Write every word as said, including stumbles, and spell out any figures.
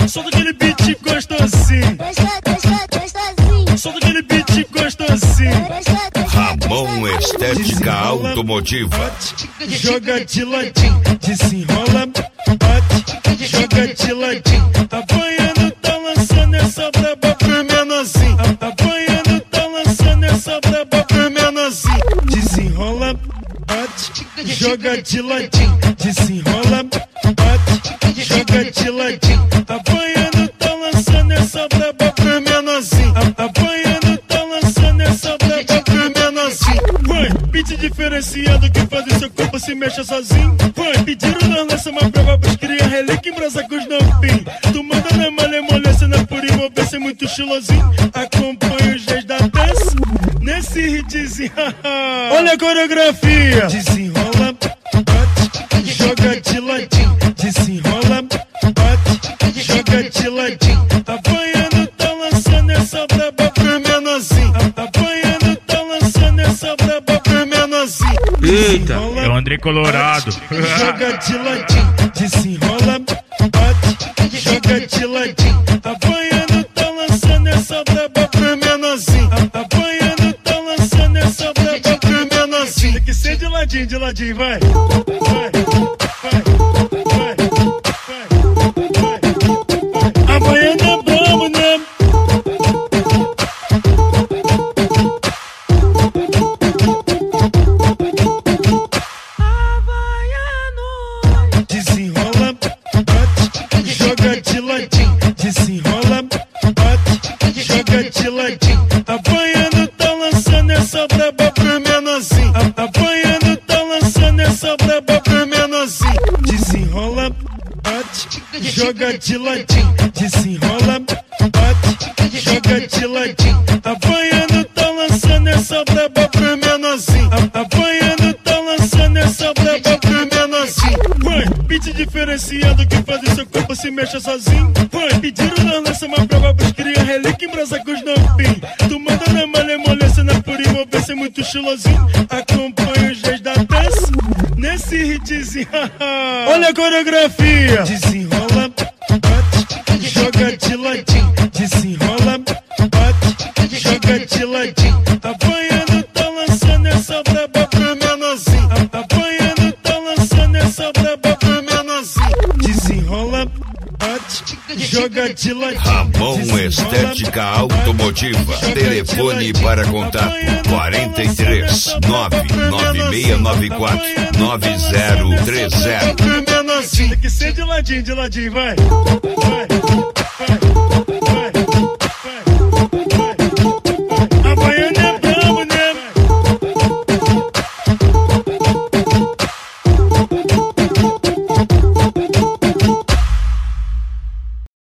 Solta aquele beat gostosinho. Solta aquele beat gostosinho. Ramon Estética Automotiva. Joga de ladinho, desenrola, bate, joga de ladinho. Apanhando, tá lançando essa braba pro menorzinho. Apanhando, tá lançando essa braba pro menorzinho. Desenrola, bate, joga de ladinho. Desenrola, bate, joga de ladinho. Apanhando, tá lançando essa braba pro menorzinho. Apanhando, tá lançando essa braba pro menorzinho. Vai, beat diferenciado que faz o seu corpo se mexa sozinho. Vai, pediram nós lança uma prova pros cria, relíquia em brasa com os novinhos. Tu manda na malemolência, na pura envolvência, muito estilosinho. Acompanha os reis da dança nesse hitzinho. Olha a coreografia. Desenrola, bate, joga de ladinho. Desenrola, bate, joga de ladinho. Apanhando, tá lançando essa braba pro menorzinho. Apanhando, tá lançando essa braba pro menorzinho. Eita, é o André Colorado. Joga de ladinho, desenrola, bate, joga de ladinho. Apanhando, tá lançando essa braba pro menorzinho. Apanhando, tá lançando essa braba pro menorzinho. Tem que ser de ladinho, de ladinho, vai. Vai, vai, vai, vai, vai. Apanhando é brabo, né? Desenrola, bate, joga de ladinho. Desenrola, bate, joga de ladinho. Apanhando, tá lançando essa braba pro menorzinho. Apanhando, tá lançando essa braba pro menorzinho. Desenrola, bate, joga de ladinho. Desenrola, bate, joga de ladinho. Apanhando, tá lançando essa braba pro menorzinho. Apanhando, tá lançando essa braba pro menorzinho. Vai, beat diferenciado que faz o seu corpo se mexa sozinho. Vai, pediram nós lança uma prova pros cria, relíquia em brasa com os novinhos. Tu manda na malemolência, na pura envolvência, muito estilosinho. Acompanha os reis da dança nesse hitzinho. Olha a coreografia. Desenrola, bate, joga de ladinho. Desenrola, bate, joga de ladinho. Apanhando, tá lançando essa braba pro menorzinho. Apanhando, tá lançando essa braba pro menorzinho. Desenrola, bate, joga de ladinho. Ramon Estética Automotiva. Telefone para contato quarenta e três, nove nove seis nove quatro, nove zero três zero. Tem que ser de ladinho, de ladinho, vai. Vai, vai.